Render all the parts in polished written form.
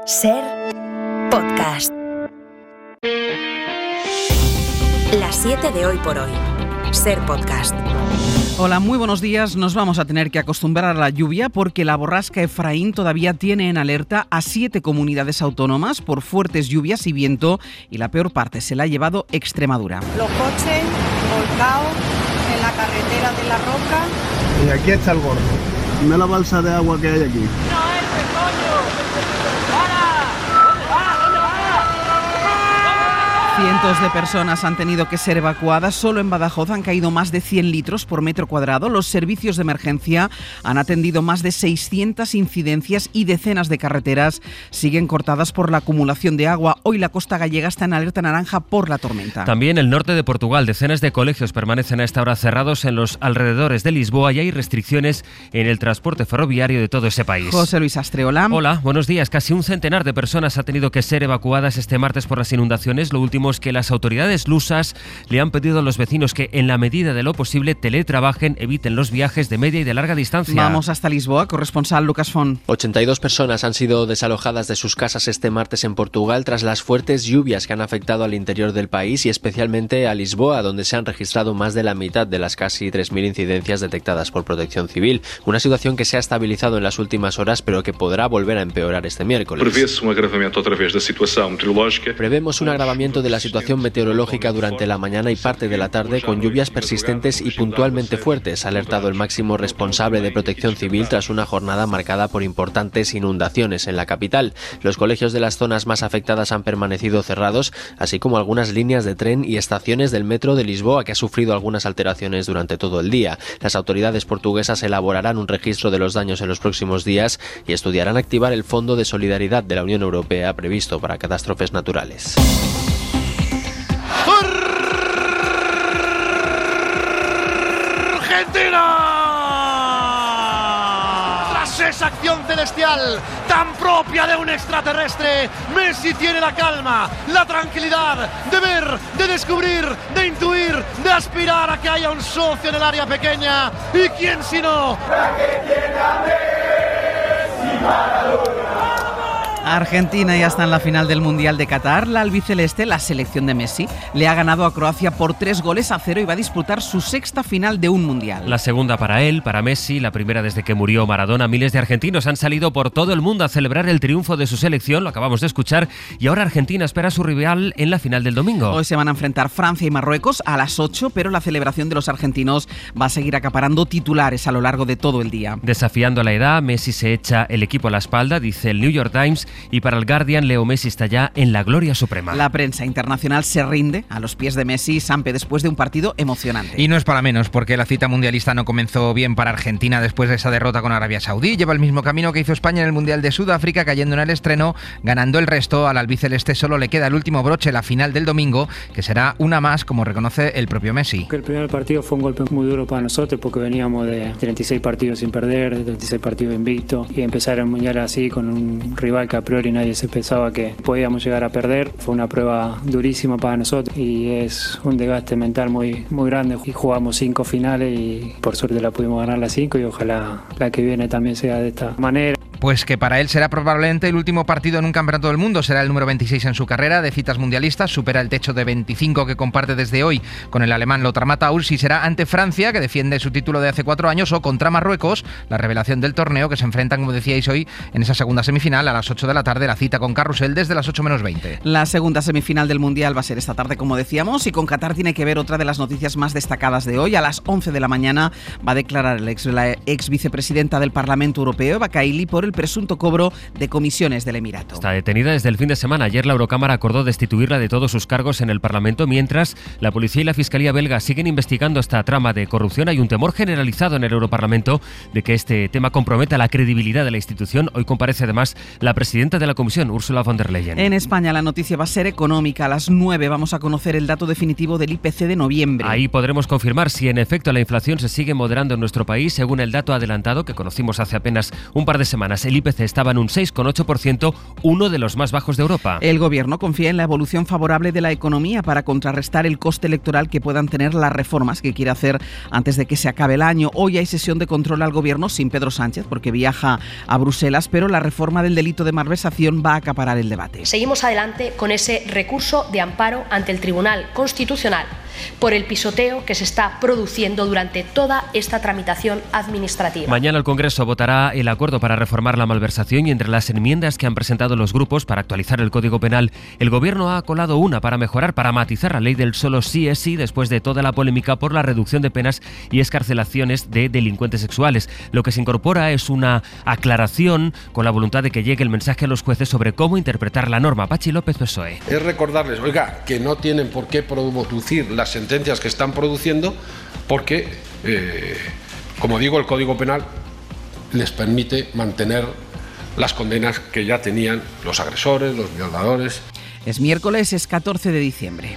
Ser Podcast. Las 7 de hoy por hoy. Ser Podcast. Hola, muy buenos días. Nos vamos a tener que acostumbrar a la lluvia porque la borrasca Efraín todavía tiene en alerta a 7 comunidades autónomas por fuertes lluvias y viento, y la peor parte se la ha llevado Extremadura. Los coches volcados en la carretera de La Roca. Y aquí está el gordo. Dime la balsa de agua que hay aquí. Cientos de personas han tenido que ser evacuadas. Solo en Badajoz han caído más de 100 litros por metro cuadrado. Los servicios de emergencia han atendido más de 600 incidencias y decenas de carreteras siguen cortadas por la acumulación de agua. Hoy la costa gallega está en alerta naranja por la tormenta. También el norte de Portugal. Decenas de colegios permanecen a esta hora cerrados en los alrededores de Lisboa y hay restricciones en el transporte ferroviario de todo ese país. José Luis Astreola. Hola, buenos días. Casi un centenar de personas ha tenido que ser evacuadas este martes por las inundaciones. Lo último es que las autoridades lusas le han pedido a los vecinos que, en la medida de lo posible, teletrabajen, eviten los viajes de media y de larga distancia. Vamos hasta Lisboa, corresponsal Lucas Font. 82 personas han sido desalojadas de sus casas este martes en Portugal tras las fuertes lluvias que han afectado al interior del país y especialmente a Lisboa, donde se han registrado más de la mitad de las casi 3.000 incidencias detectadas por Protección Civil. Una situación que se ha estabilizado en las últimas horas, pero que podrá volver a empeorar este miércoles. Prevemos un agravamiento de la situación meteorológica durante la mañana y parte de la tarde, con lluvias persistentes y puntualmente fuertes, ha alertado el máximo responsable de Protección Civil tras una jornada marcada por importantes inundaciones en la capital. Los colegios de las zonas más afectadas han permanecido cerrados, así como algunas líneas de tren y estaciones del metro de Lisboa, que ha sufrido algunas alteraciones durante todo el día. Las autoridades portuguesas elaborarán un registro de los daños en los próximos días y estudiarán activar el Fondo de Solidaridad de la Unión Europea previsto para catástrofes naturales. Tras esa acción celestial tan propia de un extraterrestre, Messi tiene la calma, la tranquilidad de ver, de descubrir, de intuir, de aspirar a que haya un socio en el área pequeña. ¿Y quién si no? Argentina ya está en la final del Mundial de Qatar. La albiceleste, la selección de Messi, le ha ganado a Croacia por 3-0 y va a disputar su sexta final de un Mundial. La segunda para él, para Messi, la primera desde que murió Maradona. Miles de argentinos han salido por todo el mundo a celebrar el triunfo de su selección, lo acabamos de escuchar, y ahora Argentina espera a su rival en la final del domingo. Hoy se van a enfrentar Francia y Marruecos a las 8, pero la celebración de los argentinos va a seguir acaparando titulares a lo largo de todo el día. Desafiando a la edad, Messi se echa el equipo a la espalda, dice el New York Times, y para el Guardian, Leo Messi está ya en la gloria suprema. La prensa internacional se rinde a los pies de Messi y Sampe después de un partido emocionante. Y no es para menos, porque la cita mundialista no comenzó bien para Argentina después de esa derrota con Arabia Saudí. Lleva el mismo camino que hizo España en el Mundial de Sudáfrica, cayendo en el estreno, ganando el resto. Al albiceleste solo le queda el último broche, la final del domingo, que será una más, como reconoce el propio Messi. El primer partido fue un golpe muy duro para nosotros, porque veníamos de 36 partidos sin perder, de 36 partidos invictos, y empezar el Mundial así con un rival que a priori nadie se pensaba que podíamos llegar a perder. Fue una prueba durísima para nosotros y es un desgaste mental muy grande. Y jugamos 5 finales y por suerte la pudimos ganar las 5 y ojalá la que viene también sea de esta manera. Pues que para él será probablemente el último partido en un campeonato del mundo. Será el número 26 en su carrera de citas mundialistas. Supera el techo de 25 que comparte desde hoy con el alemán Lothar Matthaus y será ante Francia, que defiende su título de hace 4 años, o contra Marruecos, la revelación del torneo, que se enfrentan, como decíais hoy, en esa segunda semifinal a las 8 de la tarde. La cita con Carrusel desde las 8 menos 20. La segunda semifinal del Mundial va a ser esta tarde, como decíamos, y con Qatar tiene que ver otra de las noticias más destacadas de hoy. A las 11 de la mañana va a declarar la ex vicepresidenta del Parlamento Europeo, Eva Kaili, por el presunto cobro de comisiones del Emirato. Está detenida desde el fin de semana. Ayer la Eurocámara acordó destituirla de todos sus cargos en el Parlamento, mientras la policía y la Fiscalía belga siguen investigando esta trama de corrupción. Hay un temor generalizado en el Europarlamento de que este tema comprometa la credibilidad de la institución. Hoy comparece además la presidenta de la Comisión, Ursula von der Leyen. En España la noticia va a ser económica. A las 9 vamos a conocer el dato definitivo del IPC de noviembre. Ahí podremos confirmar si en efecto la inflación se sigue moderando en nuestro país, según el dato adelantado que conocimos hace apenas un par de semanas. semanas. El IPC estaba en un 6,8%, uno de los más bajos de Europa. El Gobierno confía en la evolución favorable de la economía para contrarrestar el coste electoral que puedan tener las reformas que quiere hacer antes de que se acabe el año. Hoy hay sesión de control al Gobierno sin Pedro Sánchez porque viaja a Bruselas, pero la reforma del delito de malversación va a acaparar el debate. Seguimos adelante con ese recurso de amparo ante el Tribunal Constitucional por el pisoteo que se está produciendo durante toda esta tramitación administrativa. Mañana el Congreso votará el acuerdo para reformar la malversación y entre las enmiendas que han presentado los grupos para actualizar el Código Penal, el Gobierno ha colado una para mejorar, para matizar la ley del solo sí es sí después de toda la polémica por la reducción de penas y excarcelaciones de delincuentes sexuales. Lo que se incorpora es una aclaración con la voluntad de que llegue el mensaje a los jueces sobre cómo interpretar la norma. Pachi López, PSOE. Es recordarles, oiga, que no tienen por qué producir las sentencias que están produciendo porque, como digo, el Código Penal les permite mantener las condenas que ya tenían los agresores, los violadores. Es miércoles, es 14 de diciembre.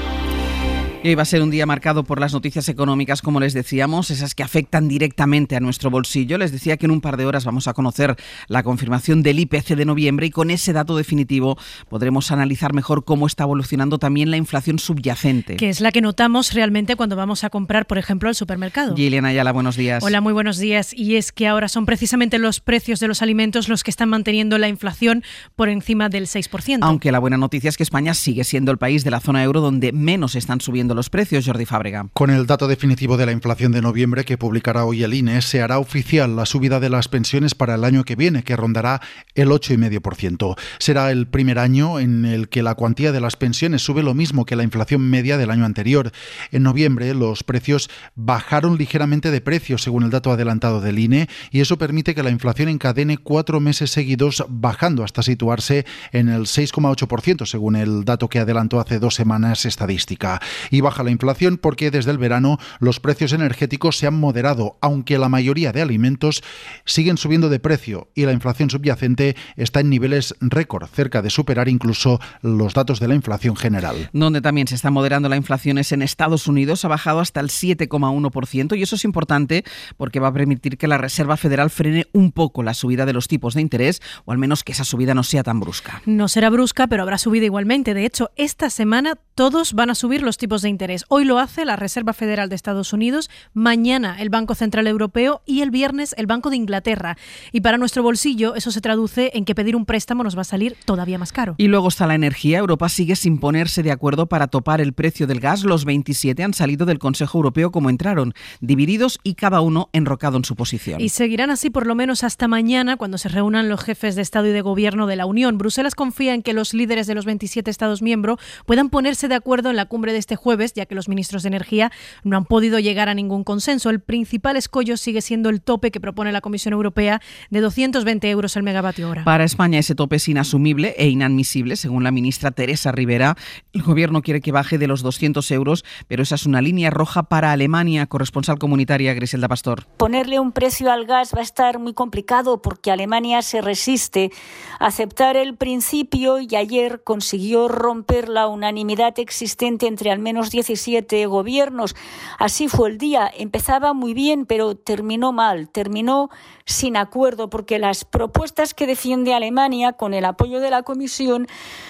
Y hoy va a ser un día marcado por las noticias económicas, como les decíamos, esas que afectan directamente a nuestro bolsillo. Les decía que en un par de horas vamos a conocer la confirmación del IPC de noviembre y con ese dato definitivo podremos analizar mejor cómo está evolucionando también la inflación subyacente. Que es la que notamos realmente cuando vamos a comprar, por ejemplo, al supermercado. Gillian Ayala, buenos días. Hola, muy buenos días. Y es que ahora son precisamente los precios de los alimentos los que están manteniendo la inflación por encima del 6%. Aunque la buena noticia es que España sigue siendo el país de la zona euro donde menos están subiendo los precios. Jordi Fábrega. Con el dato definitivo de la inflación de noviembre que publicará hoy el INE, se hará oficial la subida de las pensiones para el año que viene, que rondará el 8,5%. Será el primer año en el que la cuantía de las pensiones sube lo mismo que la inflación media del año anterior. En noviembre los precios bajaron ligeramente de precio, según el dato adelantado del INE, y eso permite que la inflación encadene 4 meses seguidos bajando hasta situarse en el 6,8%, según el dato que adelantó hace 2 semanas Estadística. Y baja la inflación porque desde el verano los precios energéticos se han moderado, aunque la mayoría de alimentos siguen subiendo de precio y la inflación subyacente está en niveles récord, cerca de superar incluso los datos de la inflación general. Donde también se está moderando la inflación es en Estados Unidos, ha bajado hasta el 7,1% y eso es importante porque va a permitir que la Reserva Federal frene un poco la subida de los tipos de interés, o al menos que esa subida no sea tan brusca. No será brusca, pero habrá subida igualmente. De hecho, esta semana todos van a subir los tipos de interés. Hoy lo hace la Reserva Federal de Estados Unidos, mañana el Banco Central Europeo y el viernes el Banco de Inglaterra. Y para nuestro bolsillo eso se traduce en que pedir un préstamo nos va a salir todavía más caro. Y luego está la energía. Europa sigue sin ponerse de acuerdo para topar el precio del gas. Los 27 han salido del Consejo Europeo como entraron, divididos y cada uno enrocado en su posición. Y seguirán así por lo menos hasta mañana, cuando se reúnan los jefes de Estado y de Gobierno de la Unión. Bruselas confía en que los líderes de los 27 Estados miembros puedan ponerse de acuerdo en la cumbre de este jueves, ya que los ministros de Energía no han podido llegar a ningún consenso. El principal escollo sigue siendo el tope que propone la Comisión Europea de 220 euros el megavatio hora. Para España ese tope es inasumible e inadmisible, según la ministra Teresa Rivera. El Gobierno quiere que baje de los 200 euros, pero esa es una línea roja para Alemania. Corresponsal comunitaria Griselda Pastor. Ponerle un precio al gas va a estar muy complicado porque Alemania se resiste a aceptar el principio y ayer consiguió romper la unanimidad existente entre al menos 17 gobiernos. Así fue el día. Empezaba muy bien, pero terminó mal. Terminó sin acuerdo porque las propuestas que defiende Alemania con el apoyo de la Comisión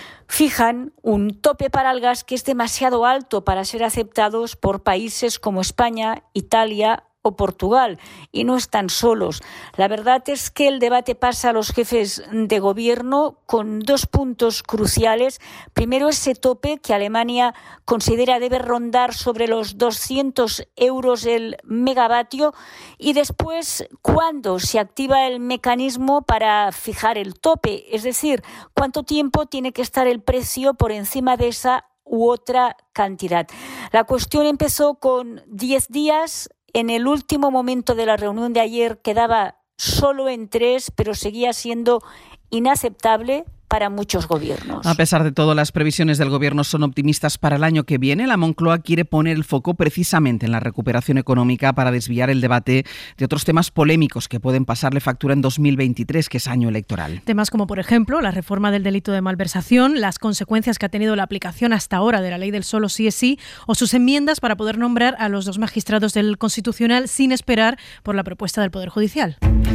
fijan un tope para el gas que es demasiado alto para ser aceptados por países como España, Italia o Portugal, y no están solos. La verdad es que el debate pasa a los jefes de gobierno con 2 puntos cruciales. Primero, ese tope que Alemania considera debe rondar sobre los 200 euros el megavatio, y después, ¿cuándo se activa el mecanismo para fijar el tope? Es decir, ¿cuánto tiempo tiene que estar el precio por encima de esa u otra cantidad? La cuestión empezó con 10 días. En el último momento de la reunión de ayer quedaba solo en 3, pero seguía siendo inaceptable para muchos gobiernos. A pesar de todo, las previsiones del Gobierno son optimistas para el año que viene. La Moncloa quiere poner el foco precisamente en la recuperación económica para desviar el debate de otros temas polémicos que pueden pasarle factura en 2023, que es año electoral. Temas como, por ejemplo, la reforma del delito de malversación, las consecuencias que ha tenido la aplicación hasta ahora de la ley del solo sí es sí, o sus enmiendas para poder nombrar a los 2 magistrados del Constitucional sin esperar por la propuesta del Poder Judicial.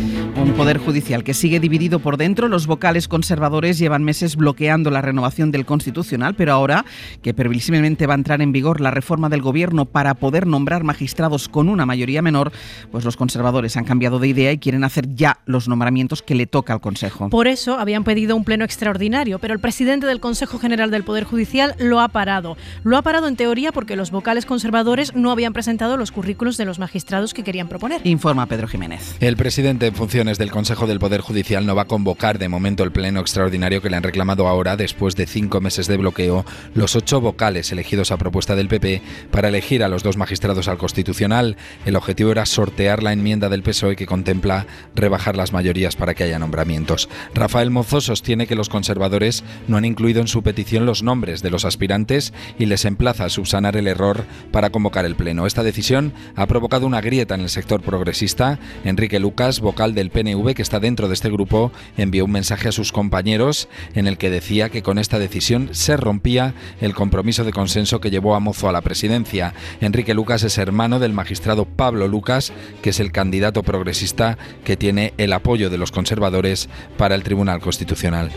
Un poder judicial que sigue dividido por dentro. Los vocales conservadores llevan meses bloqueando la renovación del Constitucional, pero ahora que previsiblemente va a entrar en vigor la reforma del Gobierno para poder nombrar magistrados con una mayoría menor, pues los conservadores han cambiado de idea y quieren hacer ya los nombramientos que le toca al Consejo. Por eso habían pedido un pleno extraordinario, pero el presidente del Consejo General del Poder Judicial lo ha parado. Lo ha parado en teoría porque los vocales conservadores no habían presentado los currículos de los magistrados que querían proponer. Informa Pedro Jiménez. El presidente en funciones del Consejo del Poder Judicial no va a convocar de momento el pleno extraordinario que le han reclamado ahora, después de 5 meses de bloqueo, los 8 vocales elegidos a propuesta del PP para elegir a los 2 magistrados al Constitucional. El objetivo era sortear la enmienda del PSOE que contempla rebajar las mayorías para que haya nombramientos. Rafael Mozo sostiene que los conservadores no han incluido en su petición los nombres de los aspirantes y les emplaza a subsanar el error para convocar el pleno. Esta decisión ha provocado una grieta en el sector progresista. Enrique Lucas, vocal del PNV que está dentro de este grupo, envió un mensaje a sus compañeros en el que decía que con esta decisión se rompía el compromiso de consenso que llevó a Mozo a la presidencia. Enrique Lucas es hermano del magistrado Pablo Lucas, que es el candidato progresista que tiene el apoyo de los conservadores para el Tribunal Constitucional.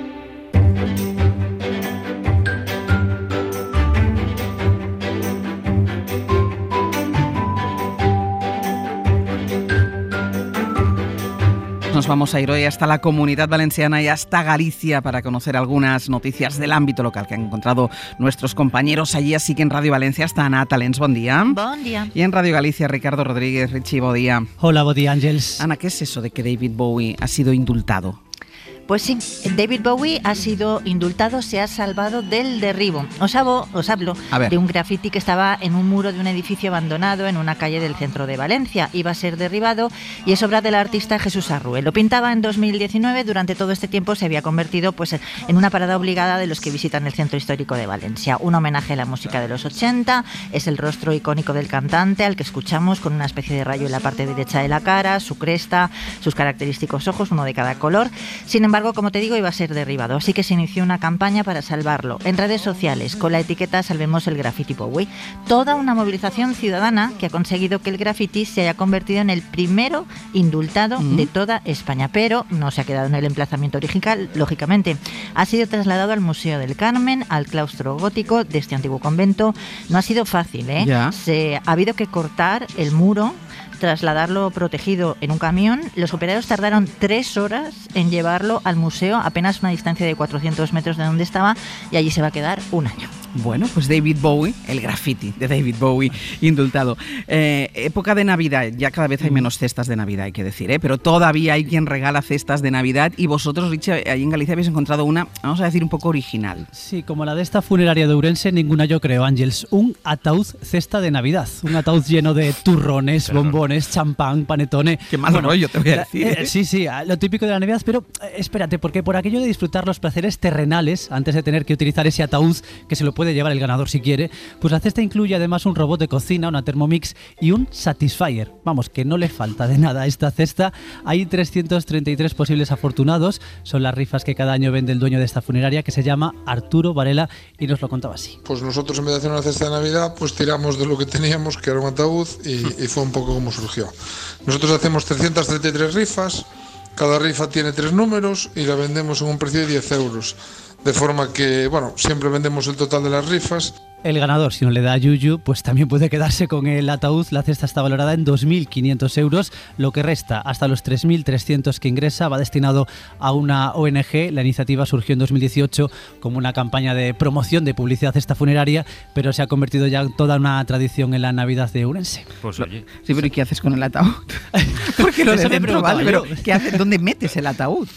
Nos vamos a ir hoy hasta la Comunidad Valenciana y hasta Galicia para conocer algunas noticias del ámbito local que han encontrado nuestros compañeros allí. Así que en Radio Valencia está Ana Talens, bon día. Bon día. Y en Radio Galicia, Ricardo Rodríguez. Richie, bon día. Hola, bon día, Ángels. Ana, ¿qué es eso de que David Bowie ha sido indultado? Pues sí, David Bowie ha sido indultado, se ha salvado del derribo. Os hablo de un graffiti que estaba en un muro de un edificio abandonado en una calle del centro de Valencia. Iba a ser derribado y es obra del artista Jesús Arrue. Lo pintaba en 2019, durante todo este tiempo se había convertido en una parada obligada de los que visitan el centro histórico de Valencia. Un homenaje a la música de los 80, es el rostro icónico del cantante al que escuchamos con una especie de rayo en la parte derecha de la cara, su cresta, sus característicos ojos, uno de cada color. Sin embargo, como te digo, iba a ser derribado, así que se inició una campaña para salvarlo en redes sociales con la etiqueta Salvemos el Graffiti Bowie. Toda una movilización ciudadana que ha conseguido que el graffiti se haya convertido en el primero indultado de toda España, pero no se ha quedado en el emplazamiento original, lógicamente. Ha sido trasladado al Museo del Carmen, al claustro gótico de este antiguo convento. No ha sido fácil, ¿eh? Ha habido que cortar el muro, trasladarlo protegido en un camión. Los operarios tardaron 3 horas en llevarlo al museo, apenas una distancia de 400 metros de donde estaba, y allí se va a quedar un año. Bueno, pues David Bowie, el graffiti de David Bowie, indultado. Época de Navidad, ya cada vez hay menos cestas de Navidad, hay que decir, pero todavía hay quien regala cestas de Navidad, y vosotros, Richie, ahí en Galicia habéis encontrado una, vamos a decir, un poco original. Sí, como la de esta funeraria de Ourense, ninguna yo creo, Ángels. Un ataúd cesta de Navidad, un ataúd lleno de turrones, bombones, champán, panetone. Qué mal rollo, te voy a decir. Sí, lo típico de la Navidad, pero espérate, porque por aquello de disfrutar los placeres terrenales, antes de tener que utilizar ese ataúd, que se lo puede llevar el ganador si quiere, pues la cesta incluye además un robot de cocina, una Thermomix y un Satisfyer. Vamos, que no le falta de nada a esta cesta. Hay 333 posibles afortunados. Son las rifas que cada año vende el dueño de esta funeraria, que se llama Arturo Varela, y nos lo contaba así. Pues nosotros, en vez de hacer una cesta de Navidad, pues tiramos de lo que teníamos, que era un ataúd, y fue un poco como surgió. Nosotros hacemos 333 rifas, cada rifa tiene 3 números y la vendemos en un precio de 10 euros. De forma que, siempre vendemos el total de las rifas. El ganador, si no le da yuyu, pues también puede quedarse con el ataúd. La cesta está valorada en 2.500 euros. Lo que resta, hasta los 3.300 que ingresa, va destinado a una ONG. La iniciativa surgió en 2018 como una campaña de promoción de publicidad esta funeraria, pero se ha convertido ya en toda una tradición en la Navidad de Ourense. Pues oye. Sí, pero ¿y qué haces con el ataúd? Porque lo de dentro, ¿vale? Pero ¿qué haces? ¿Dónde metes el ataúd?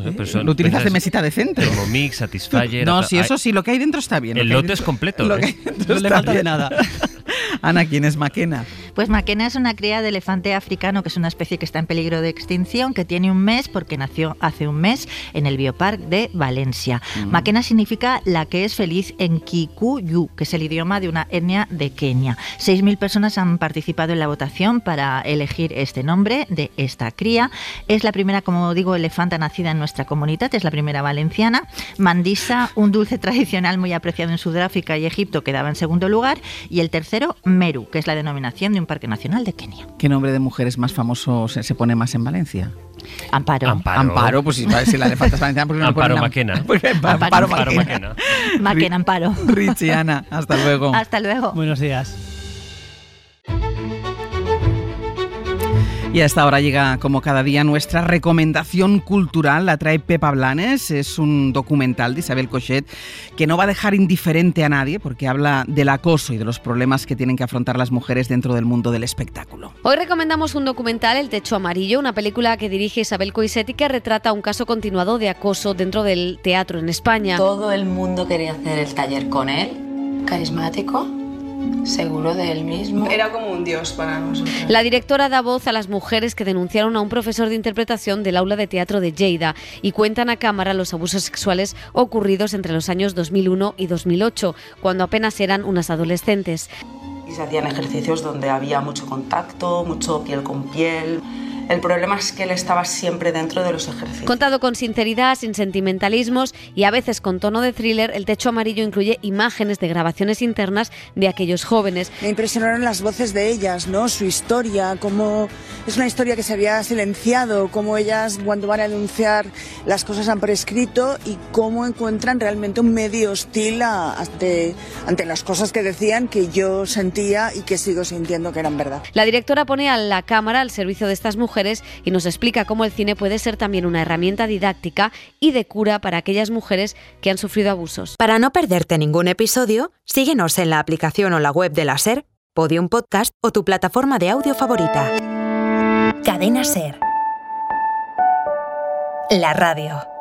Lo utilizas de mesita de centro. Thermomix, Satisfyer. No, sí, eso sí, lo que hay dentro está bien. El lote es completo. No le falta de nada. Ana, ¿quién es Maquena? Pues Maquena es una cría de elefante africano, que es una especie que está en peligro de extinción, que tiene un mes porque nació hace un mes en el Biopark de Valencia. Maquena significa la que es feliz en Kikuyu, que es el idioma de una etnia de Kenia. 6.000 personas han participado en la votación para elegir este nombre de esta cría. Es la primera, como digo, elefanta nacida en nuestra comunidad, es la primera valenciana. Mandisa, un dulce tradicional muy apreciado en Sudáfrica y Egipto, quedaba en segundo lugar, y el tercero, Meru, que es la denominación de de un parque nacional de Kenia. ¿Qué nombre de mujer es más famoso se pone más en Valencia? Amparo, pues si la de faltas valencianas, porque no Amparo le Maquena. Amparo Maquena. Maquena, Amparo. Richie, Ana, hasta luego. Hasta luego. Buenos días. Y a esta hora llega, como cada día, nuestra recomendación cultural. La trae Pepa Blanes. Es un documental de Isabel Cochet que no va a dejar indiferente a nadie porque habla del acoso y de los problemas que tienen que afrontar las mujeres dentro del mundo del espectáculo. Hoy recomendamos un documental, El techo amarillo, una película que dirige Isabel Cochet y que retrata un caso continuado de acoso dentro del teatro en España. Todo el mundo quería hacer el taller con él. Carismático, seguro de él mismo. Era como un dios para nosotros. La directora da voz a las mujeres que denunciaron a un profesor de interpretación del aula de teatro de Lleida y cuentan a cámara los abusos sexuales ocurridos entre los años 2001 y 2008, cuando apenas eran unas adolescentes. Y se hacían ejercicios donde había mucho contacto, mucho piel con piel. El problema es que él estaba siempre dentro de los ejercicios. Contado con sinceridad, sin sentimentalismos y a veces con tono de thriller, El techo amarillo incluye imágenes de grabaciones internas de aquellos jóvenes. Me impresionaron las voces de ellas, ¿no? Su historia, cómo es una historia que se había silenciado, cómo ellas cuando van a denunciar las cosas han prescrito y cómo encuentran realmente un medio hostil ante las cosas que decían, que yo sentía y que sigo sintiendo que eran verdad. La directora pone a la cámara al servicio de estas mujeres y nos explica cómo el cine puede ser también una herramienta didáctica y de cura para aquellas mujeres que han sufrido abusos. Para no perderte ningún episodio, síguenos en la aplicación o la web de la SER, Podium Podcast o tu plataforma de audio favorita. Cadena SER. La radio.